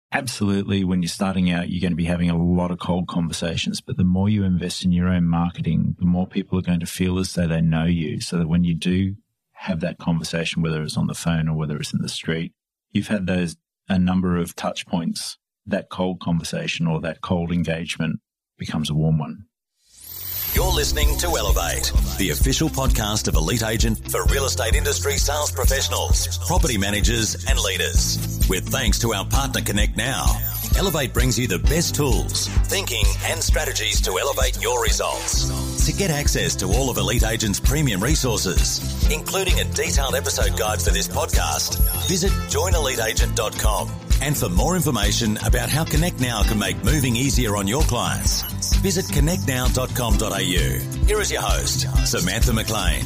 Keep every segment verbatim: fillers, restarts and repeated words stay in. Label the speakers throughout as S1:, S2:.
S1: absolutely, when you're starting out, you're going to be having a lot of cold conversations. But the more you invest in your own marketing, the more people are going to feel as though they know you, so that when you do have that conversation, whether it's on the phone or whether it's in the street, you've had those a number of touch points. That cold conversation or that cold engagement becomes a warm one.
S2: You're listening to Elevate, the official podcast of Elite Agent for real estate industry sales professionals, property managers and leaders. With thanks to our partner Connect Now, Elevate brings you the best tools, thinking and strategies to elevate your results. To get access to all of Elite Agent's premium resources, including a detailed episode guide for this podcast, visit join elite agent dot com. And for more information about how Connect Now can make moving easier on your clients, visit connect now dot com dot a u. Here is your host, Samantha McLean.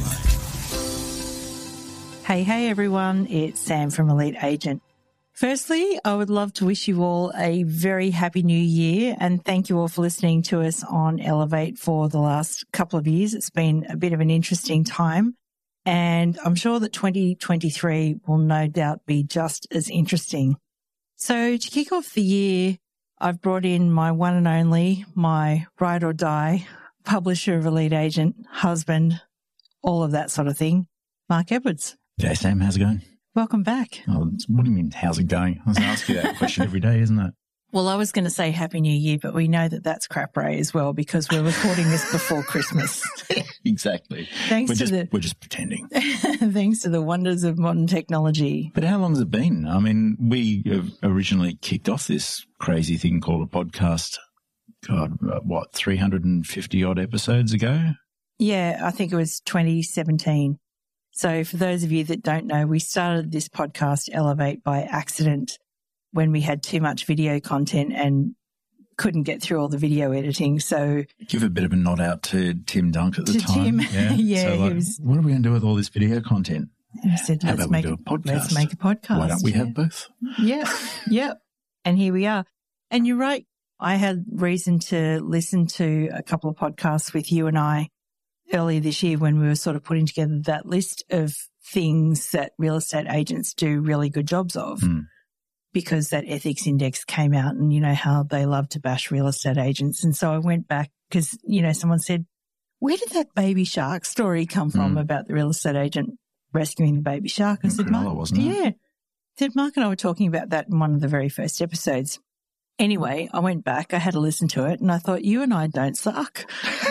S3: Hey, hey everyone, it's Sam from Elite Agent. Firstly, I would love to wish you all a very happy new year and thank you all for listening to us on Elevate for the last couple of years. It's been a bit of an interesting time and I'm sure that twenty twenty-three will no doubt be just as interesting. So to kick off the year, I've brought in my one and only, my ride or die, publisher of Elite Agent, husband, all of that sort of thing, Mark Edwards.
S1: G'day, Sam. How's it going?
S3: Welcome back.
S1: Oh, what do you mean, how's it going? I was going to ask you that question every day, isn't it?
S3: Well, I was going to say Happy New Year, but we know that that's crap ray as well because we're recording this before Christmas.
S1: Exactly.
S3: Thanks
S1: we're
S3: to
S1: just,
S3: the
S1: We're just pretending.
S3: Thanks to the wonders of modern technology.
S1: But how long has it been? I mean, we originally kicked off this crazy thing called a podcast, God, what, three hundred fifty odd episodes ago?
S3: Yeah, I think it was twenty seventeen. So for those of you that don't know, we started this podcast, Elevate, by accident when we had too much video content and couldn't get through all the video editing. So
S1: give a bit of a nod out to Tim Dunk at the
S3: to
S1: time.
S3: Tim,
S1: Yeah.
S3: yeah
S1: so like,
S3: he was,
S1: what are we going to do with all this video content?
S3: And he said,
S1: How
S3: let's
S1: about
S3: make
S1: we do
S3: a,
S1: a podcast?
S3: Let's make a podcast.
S1: Why don't we
S3: yeah.
S1: have both?
S3: Yeah, yeah. And here we are. And you're right. I had reason to listen to a couple of podcasts with you and I earlier this year when we were sort of putting together that list of things that real estate agents do really good jobs of.
S1: Mm.
S3: Because that ethics index came out and you know how they love to bash real estate agents. And so I went back because, you know, someone said, where did that baby shark story come from mm. about the real estate agent rescuing the baby shark? I said, Mark,
S1: wasn't it?
S3: Yeah. I said, Mark and I were talking about that in one of the very first episodes. Anyway, I went back, I had to listen to it and I thought, you and I don't suck.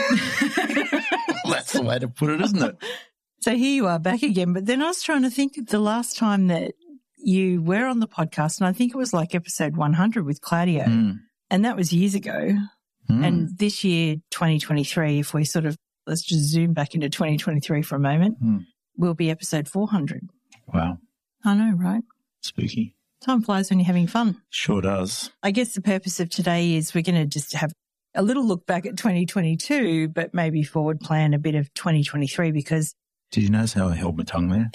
S1: That's the way to put it, isn't it?
S3: So here you are back again. But then I was trying to think of the last time that you were on the podcast, and I think it was like episode one hundred with Claudio, mm. and that was years ago. Mm. And this year, twenty twenty-three, if we sort of, let's just zoom back into twenty twenty-three for a moment, mm. will be episode four hundred.
S1: Wow.
S3: I know, right?
S1: Spooky.
S3: Time flies when you're having fun.
S1: Sure does.
S3: I guess the purpose of today is we're going to just have a little look back at twenty twenty-two, but maybe forward plan a bit of twenty twenty-three because...
S1: Did you notice how I held my tongue there?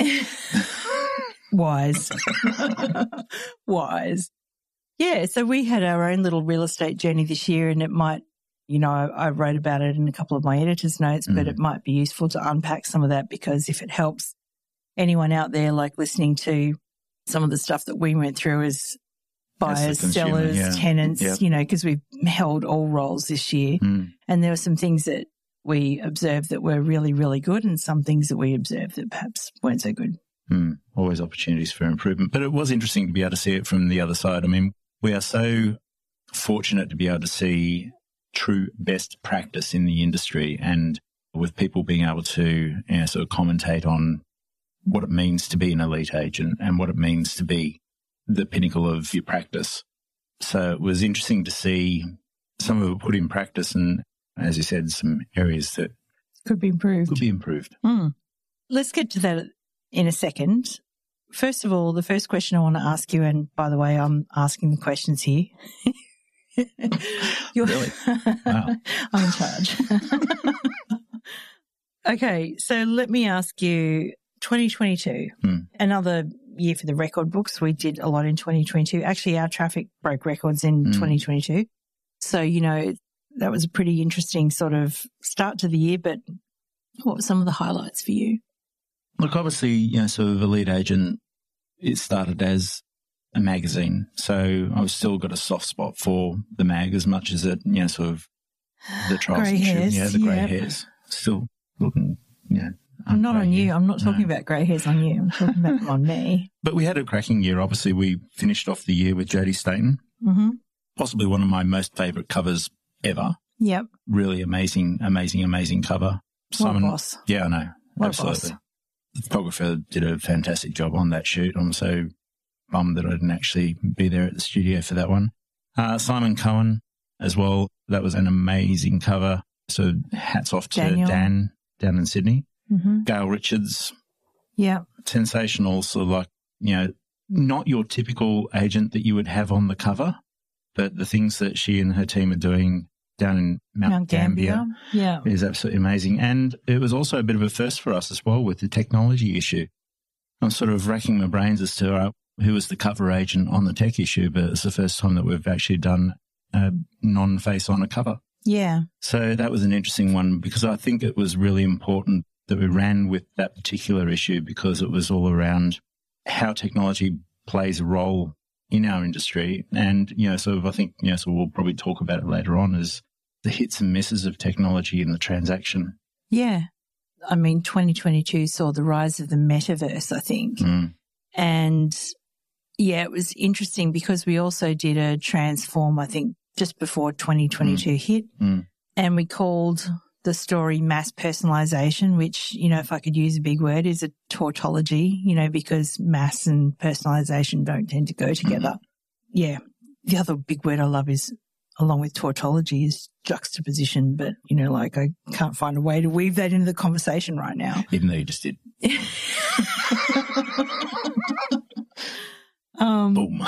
S3: Wise. Wise. Yeah, so we had our own little real estate journey this year and it might, you know, I, I wrote about it in a couple of my editor's notes, mm. but it might be useful to unpack some of that because if it helps anyone out there like listening to some of the stuff that we went through as buyers, sellers, yeah. tenants, yep. you know, because we've held all roles this year mm. and there were some things that we observed that were really, really good and some things that we observed that perhaps weren't so good.
S1: Mm, always opportunities for improvement. But it was interesting to be able to see it from the other side. I mean, we are so fortunate to be able to see true best practice in the industry and with people being able to you know, sort of commentate on what it means to be an elite agent and what it means to be the pinnacle of your practice. So it was interesting to see some of it put in practice and, as you said, some areas that
S3: could be improved.
S1: Could be improved.
S3: Mm. Let's get to that in a second. First of all, the first question I want to ask you, and by the way, I'm asking the questions here. You're,
S1: really? Wow.
S3: I'm in charge. Okay, so let me ask you, twenty twenty-two, hmm. another year for the record books. We did a lot in twenty twenty-two. Actually, our traffic broke records in hmm. twenty twenty-two. So, you know, that was a pretty interesting sort of start to the year, but what were some of the highlights for you?
S1: Look, obviously, you know, sort of Elite Agent, it started as a magazine. So I've still got a soft spot for the mag as much as it, you know, sort of the trials
S3: grey
S1: and
S3: hairs,
S1: yeah, the grey
S3: yeah.
S1: hairs. Still looking, yeah.
S3: I'm not on you.
S1: hair.
S3: I'm not talking
S1: No.
S3: about grey hairs on you. I'm talking about them on me.
S1: But we had a cracking year. Obviously, we finished off the year with Jodie Staten,
S3: Mm-hmm.
S1: possibly one of my most favourite covers ever.
S3: Yep.
S1: Really amazing, amazing, amazing cover.
S3: What a boss.
S1: Yeah, I know.
S3: What a
S1: absolutely.
S3: boss.
S1: The photographer did a fantastic job on that shoot. I'm so bummed that I didn't actually be there at the studio for that one. Uh, Simon Cohen as well. That was an amazing cover. So hats off to
S3: Daniel.
S1: Dan down in Sydney.
S3: Mm-hmm.
S1: Gail Richards,
S3: Yep.
S1: sensational. So like, you know, not your typical agent that you would have on the cover, but the things that she and her team are doing down in Mount,
S3: Mount Gambier. Yeah.
S1: is absolutely amazing. And it was also a bit of a first for us as well with the technology issue. I'm sort of racking my brains as to uh, who was the cover agent on the tech issue, but it's the first time that we've actually done a non-face on a cover.
S3: Yeah.
S1: So that was an interesting one because I think it was really important that we ran with that particular issue because it was all around how technology plays a role in our industry. And, you know, sort of I think, you know, so we'll probably talk about it later on is the hits and misses of technology in the transaction.
S3: Yeah. I mean, twenty twenty-two saw the rise of the metaverse, I think.
S1: Mm.
S3: And yeah, it was interesting because we also did a transform, I think, just before twenty twenty-two
S1: Mm.
S3: hit.
S1: Mm.
S3: And we called the story mass personalization, which, you know, if I could use a big word, is a tautology, you know, because mass and personalization don't tend to go together. Mm. Yeah. The other big word I love is, along with tautology, is juxtaposition. But, you know, like I can't find a way to weave that into the conversation right now.
S1: Even though you just did.
S3: um,
S1: Boom.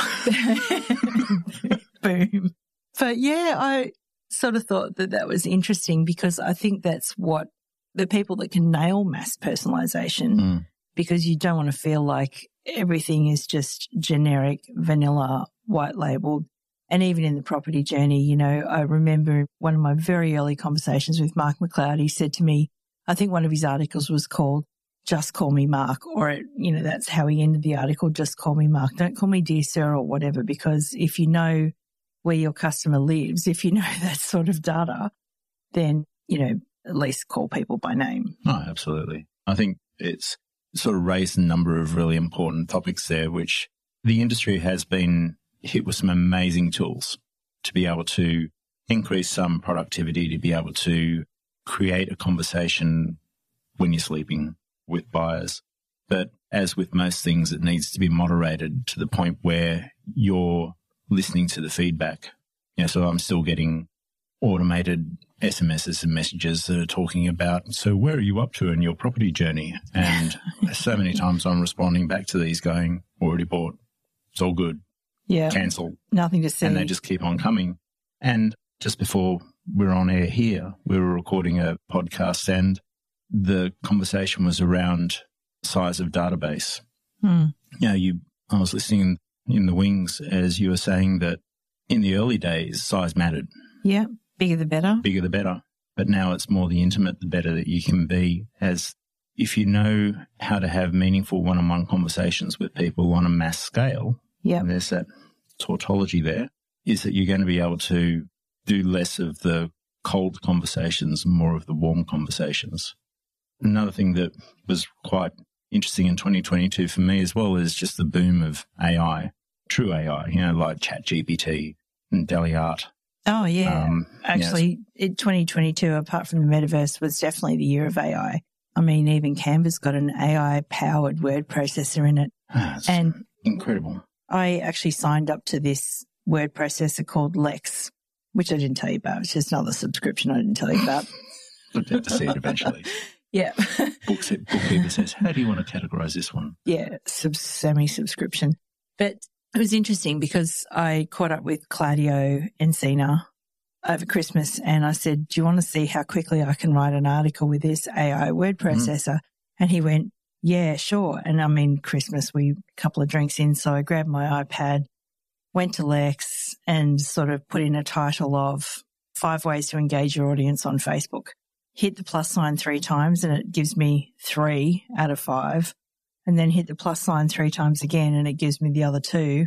S3: Boom. But yeah, I sort of thought that that was interesting because I think that's what the people that can nail mass personalization,
S1: Mm.
S3: because you don't want to feel like everything is just generic, vanilla, white labeled. And even in the property journey, you know, I remember one of my very early conversations with Mark McLeod. He said to me, I think one of his articles was called Just Call Me Mark, or, you know, that's how he ended the article, Just Call Me Mark. Don't call me dear sir or whatever, because if you know where your customer lives, if you know that sort of data, then, you know, at least call people by name.
S1: Oh, absolutely. I think it's sort of raised a number of really important topics there, which the industry has been hit with some amazing tools to be able to increase some productivity, to be able to create a conversation when you're sleeping with buyers. But as with most things, it needs to be moderated to the point where you're listening to the feedback. You know, so I'm still getting automated S M Ses and messages that are talking about, so where are you up to in your property journey? And so many times I'm responding back to these going, already bought, it's all good,
S3: Yeah.
S1: cancel.
S3: Nothing to see.
S1: And they just keep on coming. And just before we were on air here, we were recording a podcast and the conversation was around size of database.
S3: Hmm.
S1: You know, you, I was listening in the wings as you were saying that in the early days, size mattered.
S3: Yeah. Bigger the better.
S1: Bigger the better. But now it's more the intimate, the better that you can be. As if you know how to have meaningful one-on-one conversations with people on a mass scale,
S3: Yeah.
S1: and there's that tautology there, is that you're going to be able to do less of the cold conversations and more of the warm conversations. Another thing that was quite interesting in twenty twenty-two for me as well is just the boom of A I, true A I, you know, like ChatGPT and DALL-E Art.
S3: Oh, yeah.
S1: Um,
S3: Actually, in twenty twenty-two, apart from the metaverse, was definitely the year of A I. I mean, even Canva's got an A I-powered word processor in it.
S1: It's
S3: And
S1: incredible.
S3: I actually signed up to this word processor called Lex, which I didn't tell you about. It's just another subscription I didn't tell you about.
S1: Look out to see it eventually.
S3: Yeah.
S1: Book, bookkeeper says, how do you want to categorize this one?
S3: Yeah, sub- semi-subscription. But it was interesting because I caught up with Claudio Encina over Christmas and I said, do you want to see how quickly I can write an article with this A I word processor? Mm. And he went, yeah, sure. And I mean, Christmas, we a couple of drinks in, so I grabbed my iPad, went to Lex and sort of put in a title of five ways to engage your audience on Facebook. Hit the plus sign three times and it gives me three out of five. And then hit the plus sign three times again and it gives me the other two,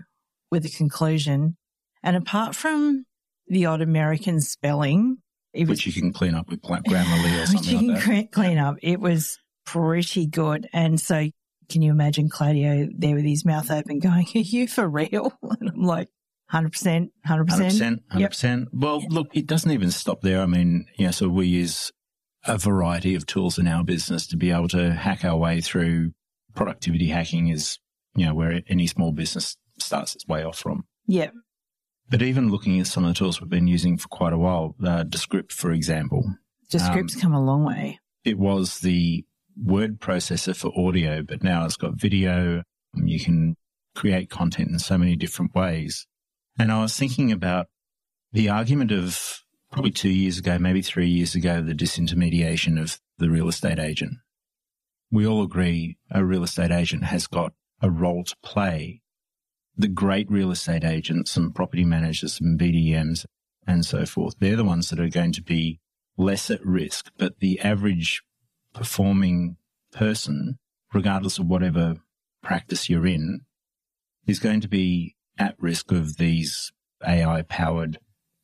S3: with a conclusion. And apart from the odd American spelling, it was,
S1: which you can clean up with Grammarly or something
S3: which you
S1: like
S3: can
S1: that.
S3: clean up, it was pretty good. And so can you imagine Claudio there with his mouth open going, are you for real? And I'm like, one hundred percent, one hundred percent.
S1: one hundred percent, one hundred percent. Yep. Well,
S3: yeah.
S1: Look, it doesn't even stop there. I mean, yeah, so we use a variety of tools in our business to be able to hack our way through. Productivity hacking is, you know, where any small business starts its way off from.
S3: Yeah.
S1: But even looking at some of the tools we've been using for quite a while, uh, Descript, for example.
S3: Descript's
S1: um,
S3: come a long way.
S1: It was the word processor for audio, but now it's got video. You can create content in so many different ways. And I was thinking about the argument of probably two years ago, maybe three years ago, the disintermediation of the real estate agent. We all agree a real estate agent has got a role to play. The great real estate agents and property managers and B D Ms and so forth, they're the ones that are going to be less at risk. But the average performing person, regardless of whatever practice you're in, is going to be at risk of these A I-powered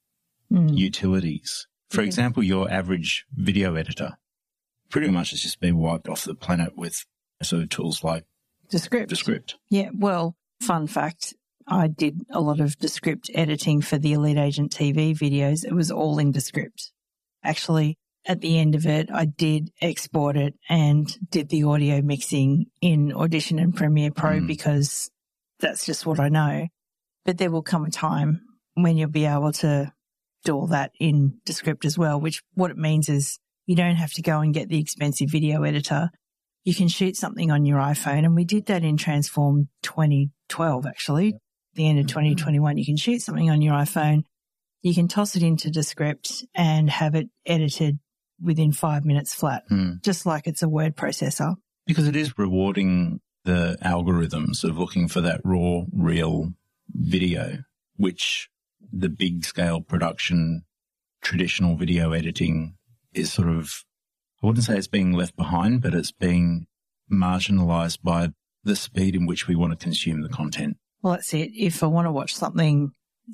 S1: mm. utilities. For okay. example, your average video editor pretty much has just been wiped off the planet with sort of tools like
S3: Descript.
S1: Descript.
S3: Yeah, well, fun fact, I did a lot of Descript editing for the Elite Agent T V videos. It was all in Descript. Actually, at the end of it, I did export it and did the audio mixing in Audition and Premiere Pro mm. because that's just what I know. But there will come a time when you'll be able to do all that in Descript as well, which what it means is you don't have to go and get the expensive video editor. You can shoot something on your iPhone, and we did that in Transform twenty twelve, actually. At the end of twenty twenty-one, you can shoot something on your iPhone. You can toss it into Descript and have it edited within five minutes flat, mm. just like it's a word processor.
S1: Because it is rewarding the algorithms of looking for that raw, real video, which the big-scale production, traditional video editing is sort of, I wouldn't say it's being left behind, but it's being marginalised by the speed in which we want to consume the content.
S3: Well, that's it. If I want to watch something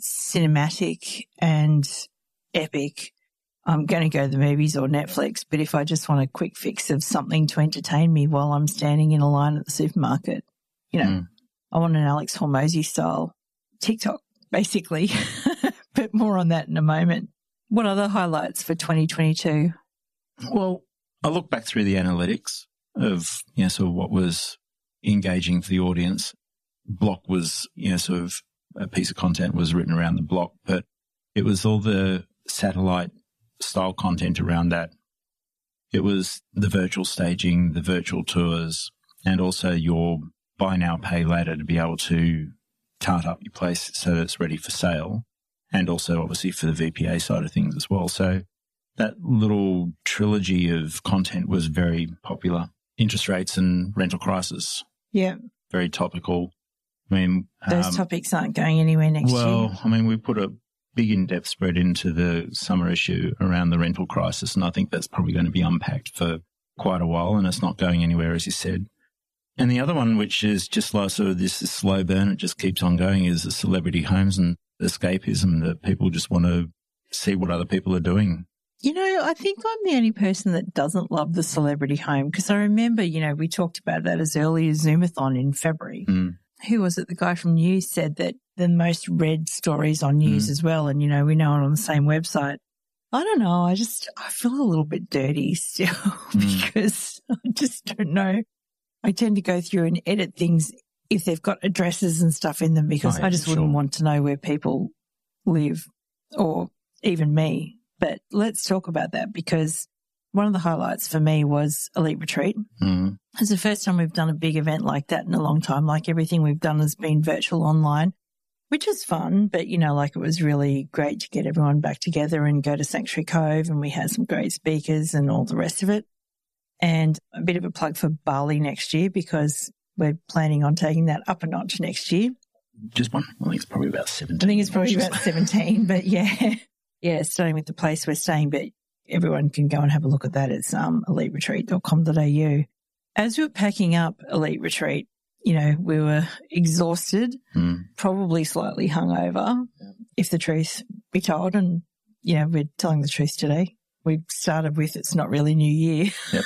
S3: cinematic and epic, I'm going to go to the movies or Netflix. But if I just want a quick fix of something to entertain me while I'm standing in a line at the supermarket, you know, mm. I want an Alex Hormozy style TikTok, basically. But more on that in a moment. What are the highlights for twenty twenty-two?
S1: Well, I look back through the analytics of, you know, sort of what was engaging for the audience. Block was, you know, sort of a piece of content was written around the block, but it was all the satellite style content around that. It was the virtual staging, the virtual tours, and also your buy now, pay later to be able to tart up your place so that it's ready for sale. And also, obviously, for the V P A side of things as well. So that little trilogy of content was very popular. Interest rates and rental crisis.
S3: Yeah.
S1: Very topical. I mean,
S3: those um, topics aren't going anywhere next
S1: well,
S3: year.
S1: Well, I mean, we put a big in-depth spread into the summer issue around the rental crisis, and I think that's probably going to be unpacked for quite a while, and it's not going anywhere, as you said. And the other one, which is just like sort of this, this slow burn, it just keeps on going, is the celebrity homes and escapism, that people just want to see what other people are doing.
S3: You know, I think I'm the only person that doesn't love the celebrity home, because I remember, you know, we talked about that as early as Zoomathon in February.
S1: Mm.
S3: Who was it? The guy from News said that the most read stories on News mm. as well. And, you know, we know it on the same website. I don't know. I just, I feel a little bit dirty still mm. because I just don't know. I tend to go through and edit things if they've got addresses and stuff in them, because oh, yeah, I just sure. wouldn't want to know where people live, or even me. But let's talk about that, because one of the highlights for me was Elite Retreat.
S1: Mm.
S3: It's the first time we've done a big event like that in a long time. Like, everything we've done has been virtual online, which is fun. But, you know, like, it was really great to get everyone back together and go to Sanctuary Cove, and we had some great speakers and all the rest of it. And a bit of a plug for Bali next year, because we're planning on taking that up a notch next year.
S1: Just one. I think it's probably about seventeen.
S3: I think it's probably about seventeen, but yeah. Yeah, starting with the place we're staying, but everyone can go and have a look at that. It's um, elite retreat dot com dot a u. As we were packing up Elite Retreat, you know, we were exhausted,
S1: Mm.
S3: probably slightly hungover, if the truth be told. And, you know, we're telling the truth today. We started with it's not really New Year.
S1: Yep.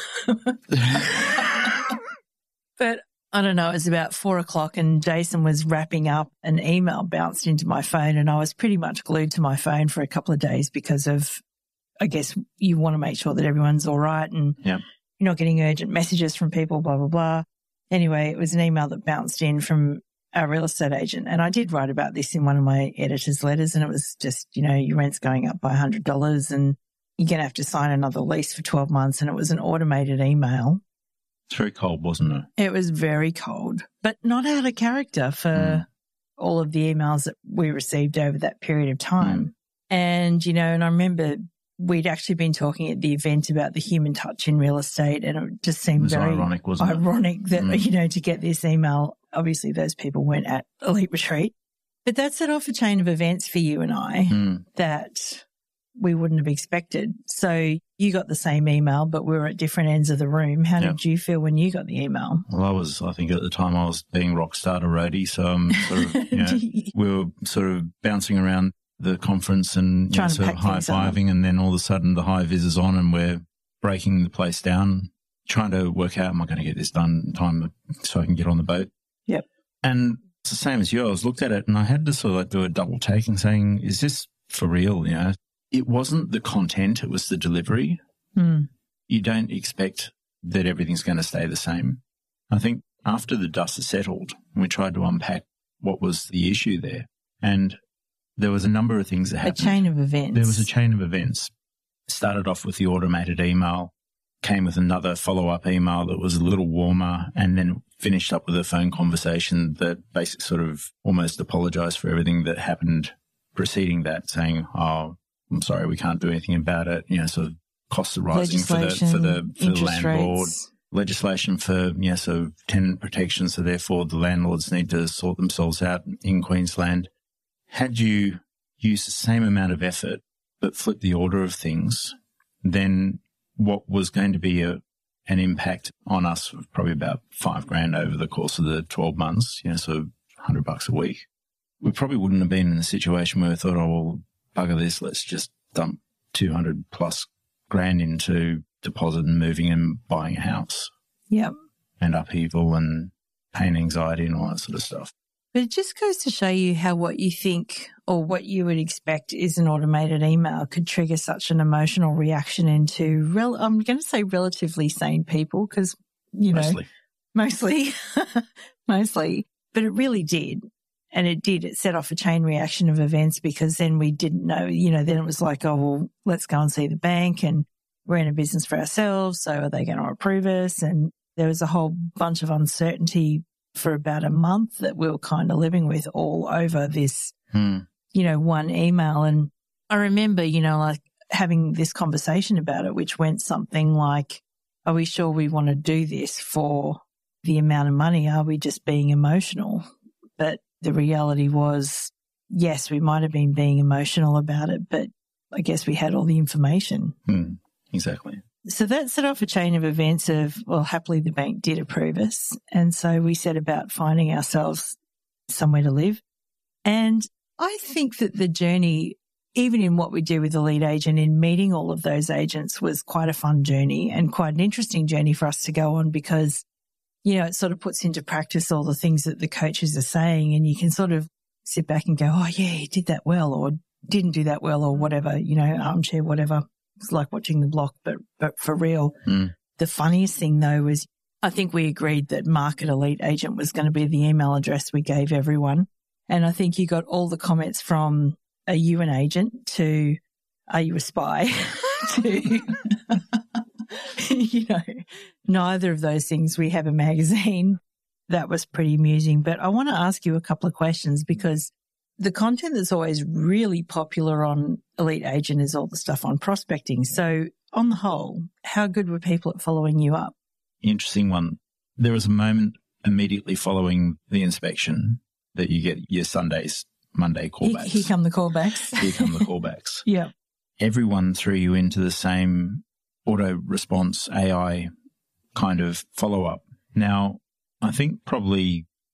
S3: But I don't know, it was about four o'clock and Jason was wrapping up. An email bounced into my phone and I was pretty much glued to my phone for a couple of days because of, I guess, you want to make sure that everyone's all right and
S1: Yep.
S3: you're not getting urgent messages from people, blah, blah, blah. Anyway, it was an email that bounced in from our real estate agent. And I did write about this in one of my editor's letters, and it was just, you know, your rent's going up by one hundred dollars and you're going to have to sign another lease for twelve months. And it was an automated email.
S1: It's very cold, wasn't it?
S3: It was very cold, but not out of character for
S1: Mm.
S3: all of the emails that we received over that period of time.
S1: Mm.
S3: And, you know, and I remember we'd actually been talking at the event about the human touch in real estate, and it just
S1: It
S3: seemed
S1: was
S3: very
S1: ironic, wasn't it?
S3: ironic that,
S1: Mm.
S3: you know, to get this email, obviously those people weren't at Elite Retreat, but that set off a chain of events for you and I
S1: Mm.
S3: that we wouldn't have expected. So you got the same email, but we were at different ends of the room. How
S1: Yep.
S3: did you feel when you got the email?
S1: Well, I was, I think at the time I was being rock star to roadie, so I'm sort of, you know, we were sort of bouncing around the conference and you know,
S3: Trying to
S1: sort of
S3: pack things up.
S1: high-fiving, and then all of a sudden the high vis is on and we're breaking the place down, trying to work out, am I going to get this done in time so I can get on the boat?
S3: Yep.
S1: And it's the same as you. I was looked at it and I had to sort of like do a double take and saying, is this for real? You know, it wasn't the content, it was the delivery.
S3: Hmm.
S1: You don't expect that everything's going to stay the same. I think after the dust has settled, we tried to unpack what was the issue there. And there was a number of things that
S3: A
S1: happened.
S3: chain of events.
S1: There was a chain of events. Started off with the automated email, came with another follow-up email that was a little warmer, and then finished up with a phone conversation that basically sort of almost apologised for everything that happened preceding that, saying, oh, I'm sorry, we can't do anything about it. You know, sort of costs are rising for the, for the, for the
S3: interest
S1: landlord.
S3: rates.
S1: Legislation for, yeah, so tenant protection, so therefore the landlords need to sort themselves out in Queensland. Had you used the same amount of effort but flipped the order of things, then what was going to be a, an impact on us of probably about five grand over the course of the twelve months, you know, so one hundred bucks a week, we probably wouldn't have been in a situation where we thought, oh, well, bugger this, let's just dump two hundred plus grand into deposit and moving and buying a house.
S3: Yep.
S1: And upheaval and pain, anxiety and all that sort of stuff.
S3: But it just goes to show you how what you think or what you would expect is an automated email could trigger such an emotional reaction into, rel- I'm going to say relatively sane people because, you know,
S1: Mostly.
S3: mostly, mostly, but it really did. And it did. It set off a chain reaction of events because then we didn't know, you know, then it was like, oh, well, let's go and see the bank and we're in a business for ourselves. So are they going to approve us? And there was a whole bunch of uncertainty for about a month that we were kind of living with all over this,
S1: Hmm.
S3: you know, one email. And I remember, you know, like having this conversation about it, which went something like, are we sure we want to do this for the amount of money? Are we just being emotional? But the reality was, yes, we might have been being emotional about it, but I guess we had all the information.
S1: Hmm. Exactly.
S3: So that set off a chain of events of, well, happily the bank did approve us. And so we set about finding ourselves somewhere to live. And I think that the journey, even in what we do with the lead agent, in meeting all of those agents was quite a fun journey and quite an interesting journey for us to go on because, you know, it sort of puts into practice all the things that the coaches are saying and you can sort of sit back and go, oh, yeah, he did that well or didn't do that well or whatever, you know, armchair, whatever. It's like watching The Block, but but for real.
S1: Mm.
S3: The funniest thing, though, was I think we agreed that Market Elite Agent was going to be the email address we gave everyone. And I think you got all the comments from, are you an agent, to, are you a spy, to, you know, neither of those things. We have a magazine. That was pretty amusing. But I want to ask you a couple of questions because the content that's always really popular on Elite Agent is all the stuff on prospecting. So on the whole, how good were people at following you up?
S1: Interesting one. There was a moment immediately following the inspection that you get your Sundays, Monday callbacks.
S3: Here come the callbacks.
S1: Here come the callbacks.
S3: Yeah.
S1: Everyone threw you into the same auto response A I kind of follow-up. Now, I think probably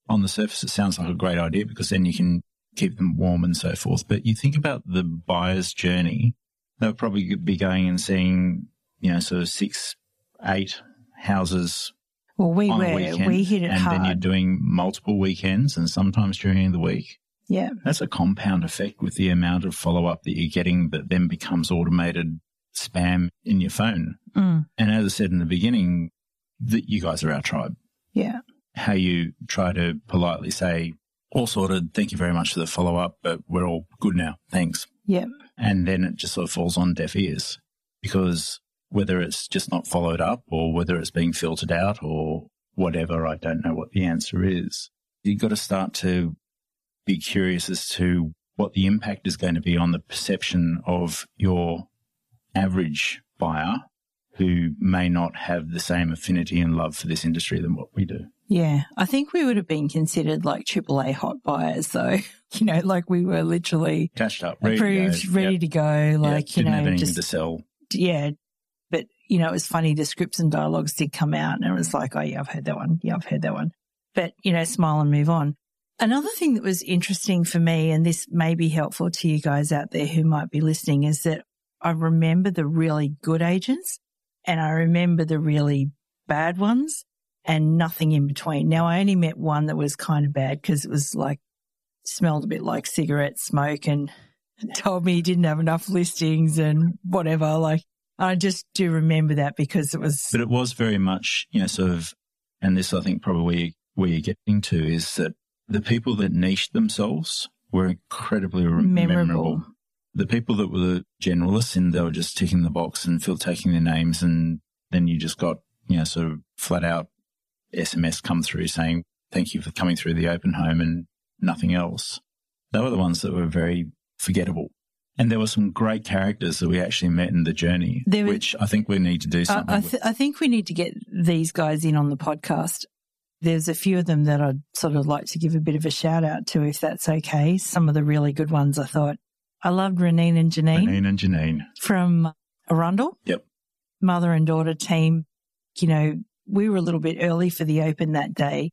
S1: on the surface, it sounds like a great idea because then you can keep them warm and so forth. But you think about the buyer's journey, they'll probably be going and seeing, you know, sort of six, eight houses
S3: well, we
S1: on
S3: were,
S1: a weekend.
S3: We hit it
S1: and
S3: hard.
S1: then you're doing multiple weekends and sometimes during the week.
S3: Yeah.
S1: That's a compound effect with the amount of follow-up that you're getting that then becomes automated spam in your phone.
S3: Mm.
S1: And as I said in the beginning, that you guys are our tribe.
S3: Yeah.
S1: How you try to politely say, all sorted, thank you very much for the follow-up, but we're all good now, thanks.
S3: Yeah.
S1: And then it just sort of falls on deaf ears because whether it's just not followed up or whether it's being filtered out or whatever, I don't know what the answer is. You've got to start to be curious as to what the impact is going to be on the perception of your average buyer who may not have the same affinity and love for this industry than what we do.
S3: Yeah. I think we would have been considered like triple A hot buyers though. You know, like we were literally
S1: cashed up, ready
S3: approved,
S1: to go.
S3: ready
S1: Yep.
S3: to go. Like,
S1: yep.
S3: you
S1: Didn't
S3: know,
S1: have anything
S3: just,
S1: to sell.
S3: yeah. But, you know, it was funny. The scripts and dialogues did come out and it was like, oh yeah, I've heard that one. Yeah, I've heard that one. But, you know, smile and move on. Another thing that was interesting for me, and this may be helpful to you guys out there who might be listening, is that I remember the really good agents and I remember the really bad ones and nothing in between. Now, I only met one that was kind of bad because it was like, smelled a bit like cigarette smoke and told me he didn't have enough listings and whatever. Like, I just do remember that because it was.
S1: But it was very much, you know, sort of, and this I think probably where you're getting to is that the people that niched themselves were incredibly memorable. memorable. The people that were the generalists and they were just ticking the box and fill taking their names, and then you just got, you know, sort of flat out S M S come through saying, thank you for coming through the open home and nothing else. They were the ones that were very forgettable. And there were some great characters that we actually met in the journey,
S3: There was-
S1: which I think we need to do something
S3: I, I,
S1: with.
S3: th- I think we need to get these guys in on the podcast. There's a few of them that I'd sort of like to give a bit of a shout out to, if that's okay. Some of the really good ones I thought. I loved Renine and Janine.
S1: Renine and Janine.
S3: From Arundel.
S1: Yep.
S3: Mother and daughter team. You know, we were a little bit early for the open that day.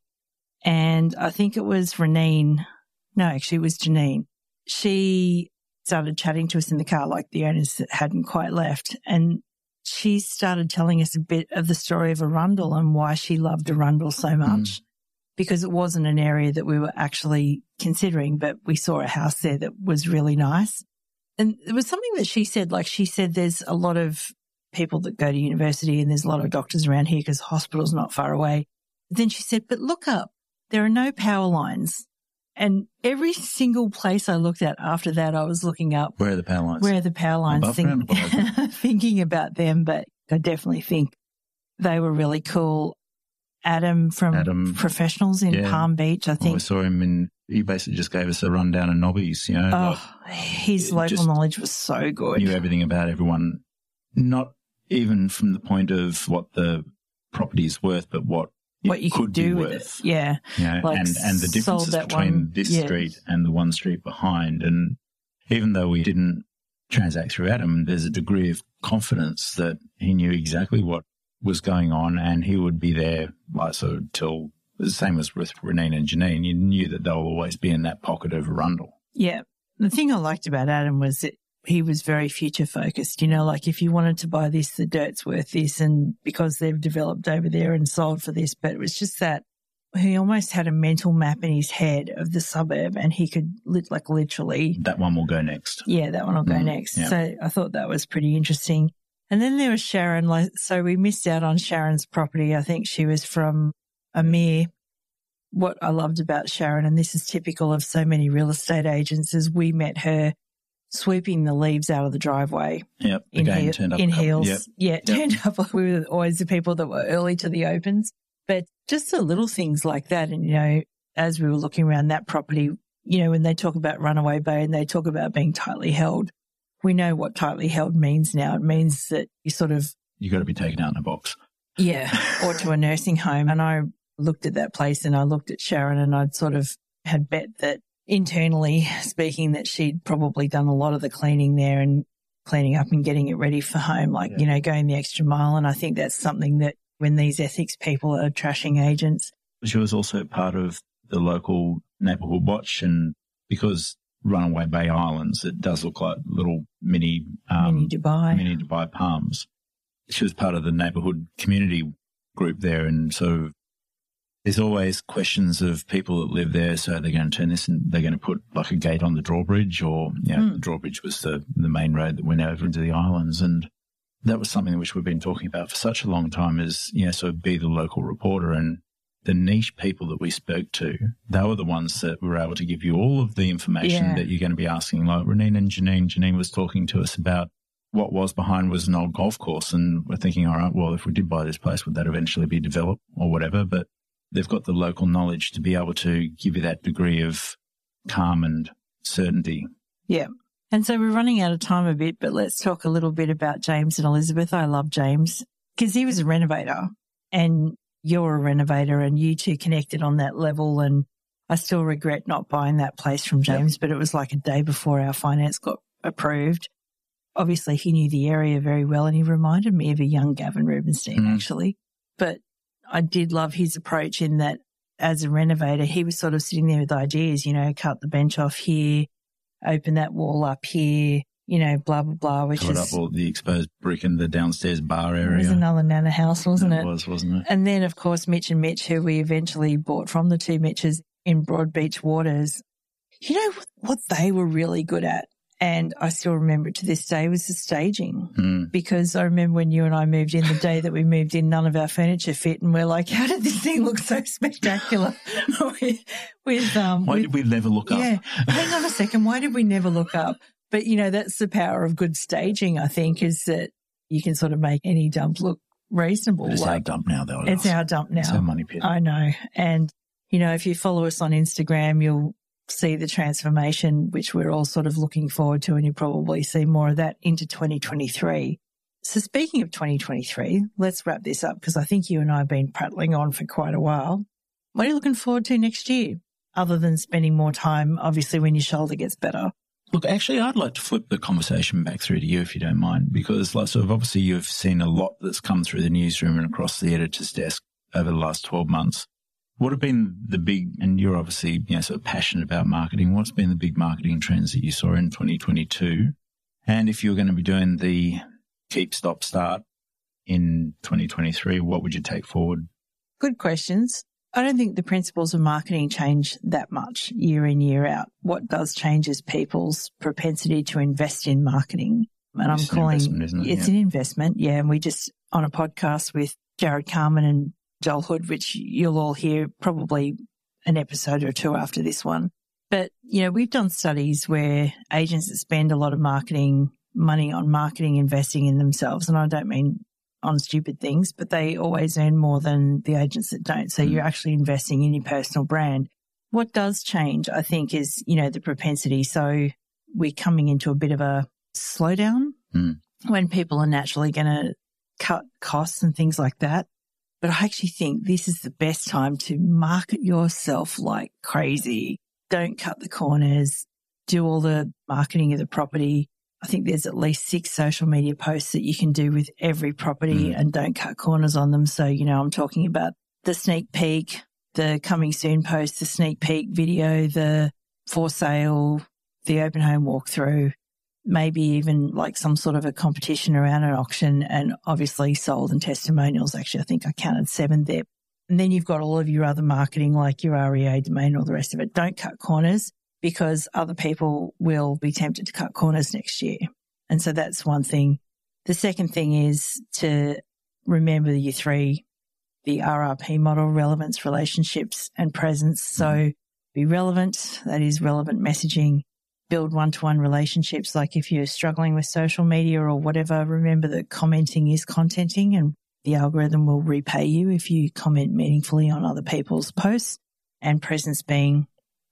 S3: And I think it was Renine. No, actually it was Janine. She started chatting to us in the car like the owners hadn't quite left. And she started telling us a bit of the story of Arundel and why she loved Arundel so much. Mm. Because it wasn't an area that we were actually considering, but we saw a house there that was really nice. And there was something that she said, like she said there's a lot of people that go to university and there's a lot of doctors around here because the hospital's not far away. But then she said, but look up, there are no power lines. And every single place I looked at after that, I was looking up.
S1: Where are the power lines?
S3: Where are the power lines?
S1: Above,
S3: think,
S1: around, above.
S3: Thinking about them, but I definitely think they were really cool. Adam from
S1: Adam,
S3: Professionals in
S1: yeah.
S3: Palm Beach, I think.
S1: Well, I saw him and he basically just gave us a rundown of Nobbies, you know.
S3: Oh,
S1: like,
S3: his local knowledge was so good.
S1: Knew everything about everyone, not even from the point of what the property is worth, but what it
S3: what you
S1: could
S3: could do
S1: be
S3: with
S1: worth.
S3: it. Yeah.
S1: You know,
S3: like
S1: and, and the differences between
S3: one,
S1: this
S3: yeah.
S1: street and the one street behind. And even though we didn't transact through Adam, there's a degree of confidence that he knew exactly what was going on and he would be there like so till the same as with Renine and Janine. You knew that they'll always be in that pocket of Arundel.
S3: Yeah. The thing I liked about Adam was that he was very future focused. You know, like if you wanted to buy this, the dirt's worth this, and because they've developed over there and sold for this, but it was just that he almost had a mental map in his head of the suburb and he could lit like literally.
S1: That one will go next.
S3: Yeah, that one will go
S1: mm,
S3: next.
S1: Yeah.
S3: So I thought that was pretty interesting. And then there was Sharon. Like, so we missed out on Sharon's property. I think she was from Amir. What I loved about Sharon, and this is typical of so many real estate agents, is we met her sweeping the leaves out of the driveway.
S1: Yep.
S3: In,
S1: Again,
S3: he-
S1: turned up
S3: in
S1: a couple-
S3: heels.
S1: Yep.
S3: Yeah,
S1: Yep.
S3: turned up. We were always the people that were early to the opens. But just the little things like that. And, you know, as we were looking around that property, you know, when they talk about Runaway Bay and they talk about being tightly held, we know what tightly held means now. It means that you sort of.
S1: You got to be taken out in a box.
S3: Yeah, or to a nursing home. And I looked at that place and I looked at Sharon and I'd sort of had bet that internally speaking that she'd probably done a lot of the cleaning there and cleaning up and getting it ready for home, like, yeah. you know, going the extra mile. And I think that's something that when these ethics people are trashing agents.
S1: She was also part of the local neighbourhood watch, and because Runaway Bay Islands, it does look like little mini, um,
S3: mini Dubai,
S1: mini Dubai palms. She was part of the neighbourhood community group there, and so there's always questions of people that live there. So they're going to turn this and they're going to put like a gate on the drawbridge, or, you know, mm. the drawbridge was the, the main road that went over into the islands. And that was something which we've been talking about for such a long time, is, you know, so be the local reporter. And the niche people that we spoke to, they were the ones that were able to give you all of the information yeah. that you're going to be asking. Like Renine and Janine, Janine was talking to us about what was behind was an old golf course. And we're thinking, all right, well, if we did buy this place, would that eventually be developed or whatever? But they've got the local knowledge to be able to give you that degree of calm and certainty.
S3: Yeah. And so we're running out of time a bit, but let's talk a little bit about James and Elizabeth. I love James because he was a renovator and you're a renovator, and you two connected on that level. And I still regret not buying that place from James, yep. but it was like a day before our finance got approved. Obviously, he knew the area very well, and he reminded me of a young Gavin Rubenstein, mm. actually. But I did love his approach in that as a renovator, he was sort of sitting there with ideas, you know, cut the bench off here, open that wall up here, you know, blah, blah, blah. Which
S1: Covered
S3: is
S1: up all the exposed brick in the downstairs bar area.
S3: It was another Nana house, wasn't it?
S1: It was, wasn't it?
S3: And then, of course, Mitch and Mitch, who we eventually bought from the two Mitches in Broadbeach Waters. You know what they were really good at? And I still remember it to this day, was the staging.
S1: Mm.
S3: Because I remember when you and I moved in, the day that we moved in, none of our furniture fit. And we're like, how did this thing look so spectacular? with, with, um,
S1: why
S3: with,
S1: did we never look up?
S3: Yeah. Hang on a second. Why did we never look up? But, you know, that's the power of good staging, I think, is that you can sort of make any dump look reasonable.
S1: It's
S3: like,
S1: our dump now, though.
S3: It's our dump now.
S1: It's our money pit.
S3: I know. And, you know, if you follow us on Instagram, you'll see the transformation, which we're all sort of looking forward to, and you'll probably see more of that into twenty twenty-three. So speaking of twenty twenty-three, let's wrap this up because I think you and I have been prattling on for quite a while. What are you looking forward to next year, other than spending more time, obviously, when your shoulder gets better?
S1: Look, actually, I'd like to flip the conversation back through to you, if you don't mind, because like, sort of obviously you've seen a lot that's come through the newsroom and across the editor's desk over the last twelve months. What have been the big, and you're obviously, you know, sort of passionate about marketing, what's been the big marketing trends that you saw in twenty twenty-two? And if you're going to be doing the keep, stop, start in twenty twenty-three, what would you take forward?
S3: Good questions. I don't think the principles of marketing change that much year in, year out. What does change is people's propensity to invest in marketing. And
S1: it's
S3: I'm calling
S1: an investment, isn't it?
S3: It's
S1: yeah.
S3: an investment, yeah. And we just, on a podcast with Jared Carmen and Joel Hood, which you'll all hear probably an episode or two after this one. But, you know, we've done studies where agents that spend a lot of marketing money on marketing investing in themselves, and I don't mean on stupid things, but they always earn more than the agents that don't. So mm. you're actually investing in your personal brand. What does change, I think, is, you know, the propensity. So we're coming into a bit of a slowdown
S1: mm.
S3: when people are naturally going to cut costs and things like that. But I actually think this is the best time to market yourself like crazy. Don't cut the corners. Do all the marketing of the property. I think there's at least six social media posts that you can do with every property mm. and don't cut corners on them. So, you know, I'm talking about the sneak peek, the coming soon post, the sneak peek video, the for sale, the open home walkthrough, maybe even like some sort of a competition around an auction, and obviously sold and testimonials. Actually, I think I counted seven there. And then you've got all of your other marketing like your R E A domain, all the rest of it. Don't cut corners because other people will be tempted to cut corners next year. And so that's one thing. The second thing is to remember your three, the R R P model, relevance, relationships and presence. So be relevant. That is relevant messaging. Build one-to-one relationships. Like if you're struggling with social media or whatever, remember that commenting is contenting, and the algorithm will repay you if you comment meaningfully on other people's posts. And presence being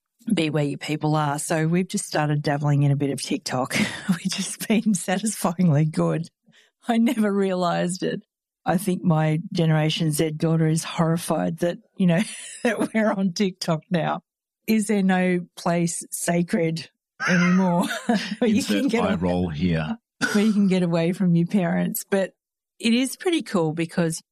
S3: be where your people are. So we've just started dabbling in a bit of TikTok, which has been satisfyingly good. I never realized it. I think my Generation Z daughter is horrified that, you know, that we're on TikTok now. Is there no place sacred anymore where you can get
S1: eye roll here,
S3: where you can get away from your parents? But it is pretty cool because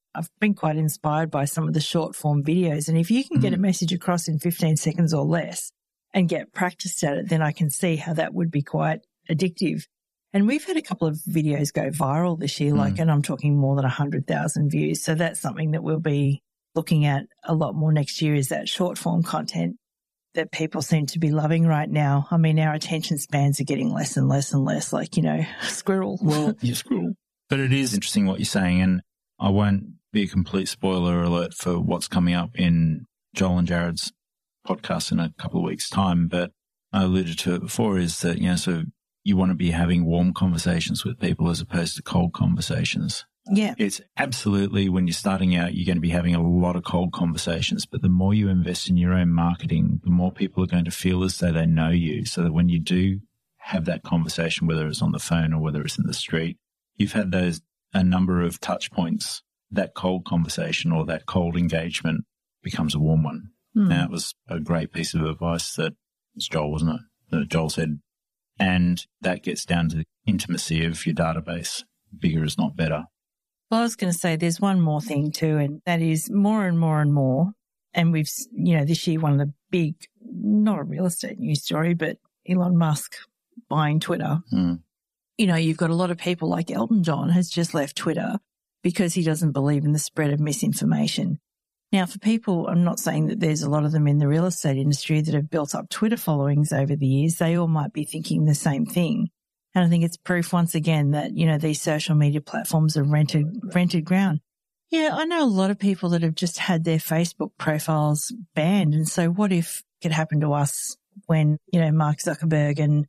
S3: I've been quite inspired by some of the short form videos. And if you can get mm. a message across in fifteen seconds or less and get practiced at it, then I can see how that would be quite addictive. And we've had a couple of videos go viral this year, like, mm. and I'm talking more than one hundred thousand views. So that's something that we'll be looking at a lot more next year, is that short form content that people seem to be loving right now. I mean, our attention spans are getting less and less and less, like, you know, squirrel.
S1: Well, yeah, squirrel. But it is interesting what you're saying, and I won't be a complete spoiler alert for what's coming up in Joel and Jared's podcast in a couple of weeks' time, but I alluded to it before, is that, you know, so you want to be having warm conversations with people as opposed to cold conversations.
S3: Yeah.
S1: It's absolutely, when you're starting out, you're going to be having a lot of cold conversations, but the more you invest in your own marketing, the more people are going to feel as though they know you, so that when you do have that conversation, whether it's on the phone or whether it's in the street, you've had those, a number of touch points. That cold conversation or that cold engagement becomes a warm one. Mm. Now, it was a great piece of advice that it's Joel, wasn't it? That Joel said, and that gets down to the intimacy of your database. Bigger is not better.
S3: Well, I was going to say there's one more thing too, and that is more and more and more. And we've, you know, this year, one of the big, not a real estate news story, but Elon Musk buying Twitter.
S1: Mm.
S3: You know, you've got a lot of people like Elton John has just left Twitter because he doesn't believe in the spread of misinformation. Now, for people, I'm not saying that there's a lot of them in the real estate industry that have built up Twitter followings over the years. They all might be thinking the same thing. And I think it's proof once again that, you know, these social media platforms are rented, rented ground. Yeah, I know a lot of people that have just had their Facebook profiles banned. And so what if it could happen to us when, you know, Mark Zuckerberg and,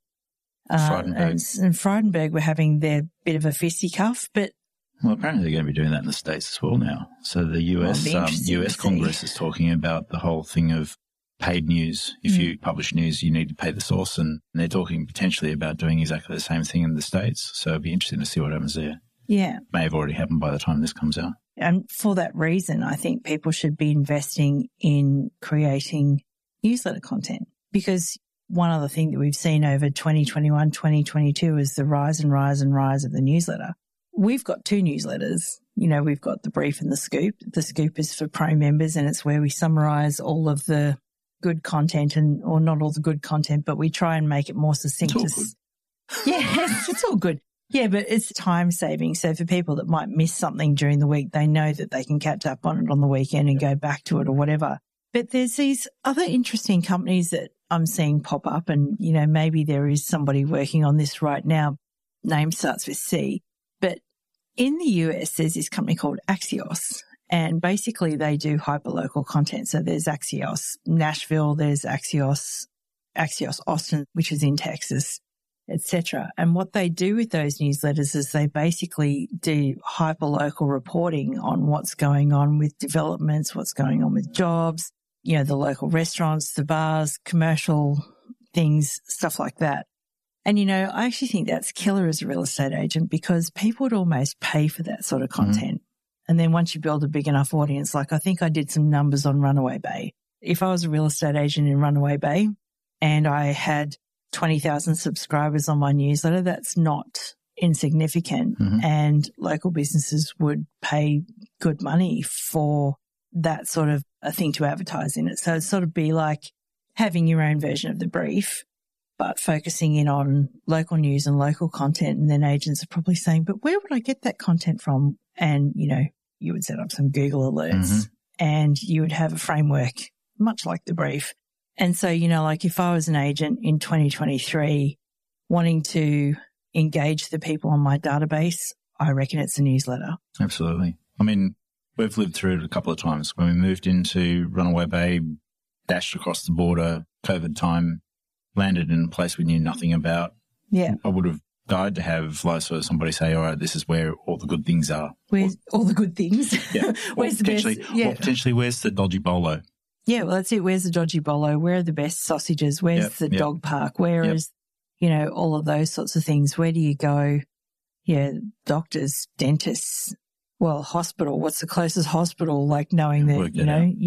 S3: uh, and, and Frydenberg were having their bit of a fisticuff? But
S1: well, apparently they're going to be doing that in the States as well now. So the U S um, U S Congress is talking about the whole thing of paid news. If mm. you publish news, you need to pay the source, and they're talking potentially about doing exactly the same thing in the States. So it'd be interesting to see what happens there.
S3: Yeah.
S1: It may have already happened by the time this comes out.
S3: And for that reason, I think people should be investing in creating newsletter content, because one other thing that we've seen over twenty twenty-one, twenty twenty-two is the rise and rise and rise of the newsletter. We've got two newsletters. You know, we've got the Brief and the Scoop. The Scoop is for Pro members, and it's where we summarize all of the good content, and or not all the good content, but we try and make it more succinct.
S1: It's all good.
S3: Yeah, it's, it's all good. Yeah, but it's time saving. So for people that might miss something during the week, they know that they can catch up on it on the weekend and go back to it or whatever. But there's these other interesting companies that I'm seeing pop up, and, you know, maybe there is somebody working on this right now. Name starts with C. But in the U S, there's this company called Axios, and basically they do hyperlocal content. So there's Axios Nashville, there's Axios, Axios Austin, which is in Texas, et cetera. And what they do with those newsletters is they basically do hyperlocal reporting on what's going on with developments, what's going on with jobs, you know, the local restaurants, the bars, commercial things, stuff like that. And, you know, I actually think that's killer as a real estate agent, because people would almost pay for that sort of content. Mm-hmm. And then once you build a big enough audience, like I think I did some numbers on Runaway Bay. If I was a real estate agent in Runaway Bay and I had twenty thousand subscribers on my newsletter, that's not insignificant.
S1: Mm-hmm.
S3: And local businesses would pay good money for that sort of a thing to advertise in it. So it'd sort of be like having your own version of the Brief, but focusing in on local news and local content. And then agents are probably saying, but where would I get that content from? And, you know, you would set up some Google alerts, mm-hmm. and you would have a framework, much like the Brief. And so, you know, like if I was an agent in twenty twenty-three wanting to engage the people on my database, I reckon it's a newsletter.
S1: Absolutely. I mean, we've lived through it a couple of times. When we moved into Runaway Bay, dashed across the border, COVID time, landed in a place we knew nothing about.
S3: Yeah.
S1: I would have died to have like, sort of somebody say, all right, this is where all the good things are.
S3: Where's
S1: or,
S3: all the good things?
S1: Yeah.
S3: Where's the
S1: potentially,
S3: best? Yeah.
S1: Or potentially, where's the dodgy bolo?
S3: Yeah, well, that's it. Where's the dodgy bolo? Where are the best sausages? Where's
S1: yep,
S3: the
S1: yep.
S3: dog park? Where
S1: yep.
S3: is, you know, all of those sorts of things? Where do you go? Yeah, doctors, dentists, well, hospital. What's the closest hospital? Like knowing that,
S1: Work
S3: you
S1: that
S3: know,
S1: out.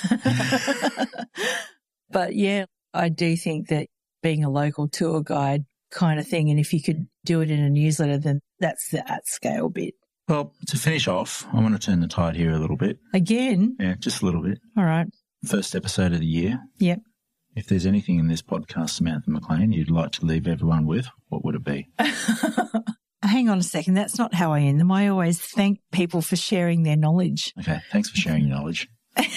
S3: yep. But yeah, I do think that being a local tour guide kind of thing, and if you could do it in a newsletter, then that's the at scale bit.
S1: Well, to finish off, I want to turn the tide here a little bit.
S3: Again?
S1: Yeah, just a little bit.
S3: All right.
S1: First episode of the year.
S3: Yep.
S1: If there's anything in this podcast, Samantha McLean, you'd like to leave everyone with, what would it be?
S3: Hang on a second. That's not how I end them. I always thank people for sharing their knowledge.
S1: Okay. Thanks for sharing your knowledge.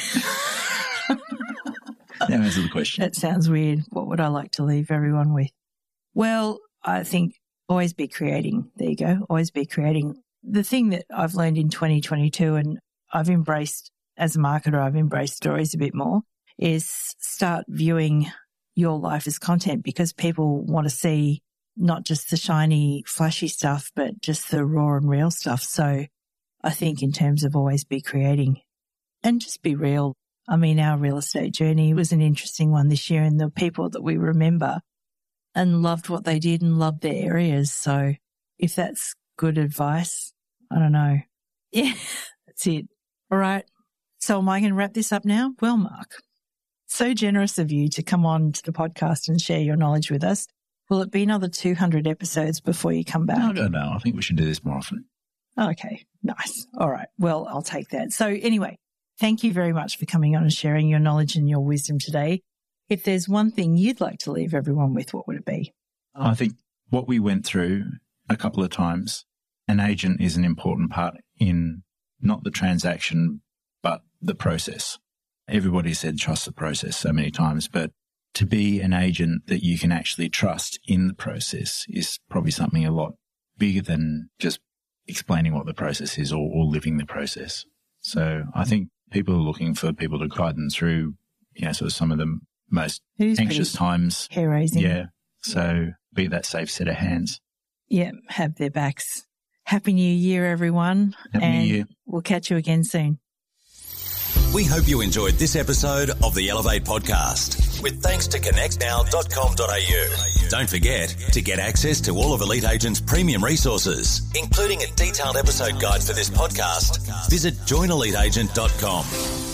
S1: Now answer the question.
S3: That sounds weird. What would I like to leave everyone with? Well, I think always be creating. There you go. Always be creating. The thing that I've learned in twenty twenty-two, and I've embraced as a marketer, I've embraced stories a bit more, is start viewing your life as content, because people want to see not just the shiny, flashy stuff, but just the raw and real stuff. So I think in terms of always be creating and just be real. I mean, our real estate journey was an interesting one this year, and the people that we remember and loved what they did and loved their areas. So if that's good advice, I don't know. Yeah, that's it. All right. So am I going to wrap this up now? Well, Mark, so generous of you to come on to the podcast and share your knowledge with us. Will it be another two hundred episodes before you come back?
S1: I don't know. I think we should do this more often.
S3: Okay, nice. All right. Well, I'll take that. So anyway, thank you very much for coming on and sharing your knowledge and your wisdom today. If there's one thing you'd like to leave everyone with, what would it be?
S1: I think what we went through a couple of times, an agent is an important part in not the transaction, but the process. Everybody said trust the process so many times, but to be an agent that you can actually trust in the process is probably something a lot bigger than just explaining what the process is or, or living the process. So I think people are looking for people to guide them through, you know, sort of some of the most anxious times.
S3: Hair raising.
S1: Yeah. So be that safe set of hands.
S3: Yeah. Have their backs. Happy New Year, everyone.
S1: Happy
S3: and
S1: New Year.
S3: We'll catch you again soon.
S2: We hope you enjoyed this episode of the Elevate Podcast, with thanks to connect now dot com dot a u. Don't forget to get access to all of Elite Agent's premium resources, including a detailed episode guide for this podcast. Visit join elite agent dot com.